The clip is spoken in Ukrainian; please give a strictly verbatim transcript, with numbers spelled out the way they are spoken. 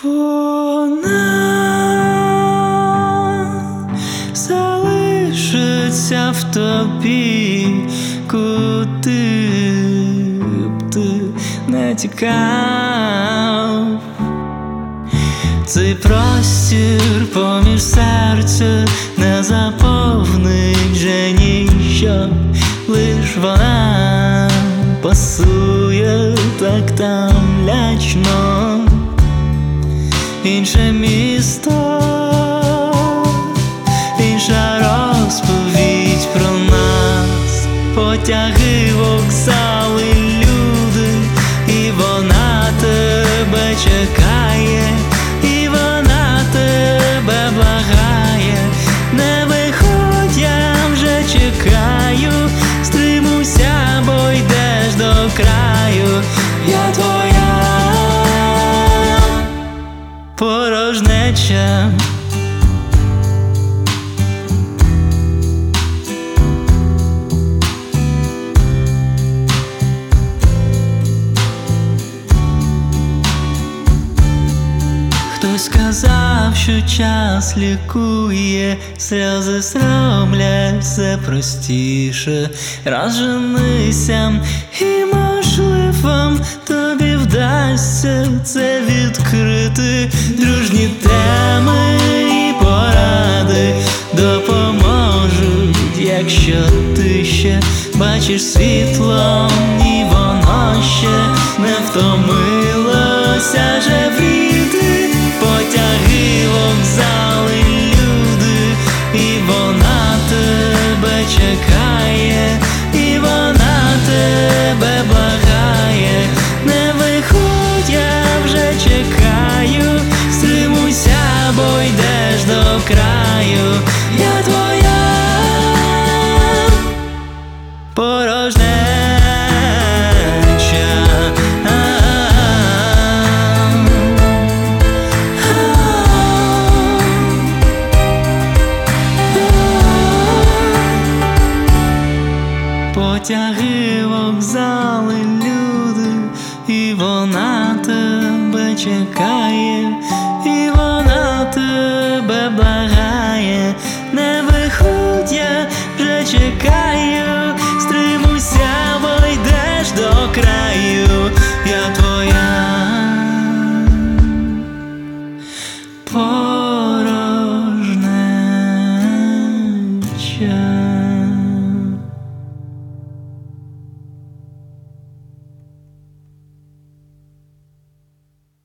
Вона залишиться в тобі, куди б ти не тікав. Цей простір поміж серця не заповнить вже ніщо, лиш вона пасує так там лячно. Інше місто, інша розповідь про нас, потяги, вокзали, люди, і вона тебе чекає, і вона тебе благає. Не виходь, я вже чекаю, стримуйся, бо йдеш до краю. Я твоя порожнеча. Хтось сказав, що час лікує, сльози сромлять все простіше. Розженися, і можливо тобі вдасться це відкрити. Дружні теми і поради допоможуть, якщо ти ще бачиш світло, і воно ще не втомилося жевріти. Потяги, вокзали, люди, і вона тебе чекає, і вона тебе благає. Не виходь, я вже чекаю, стримуйся, бо йдеш до краю. Я твоя порожнеча. Потяги, вокзали, люди, і вона тебе чекає.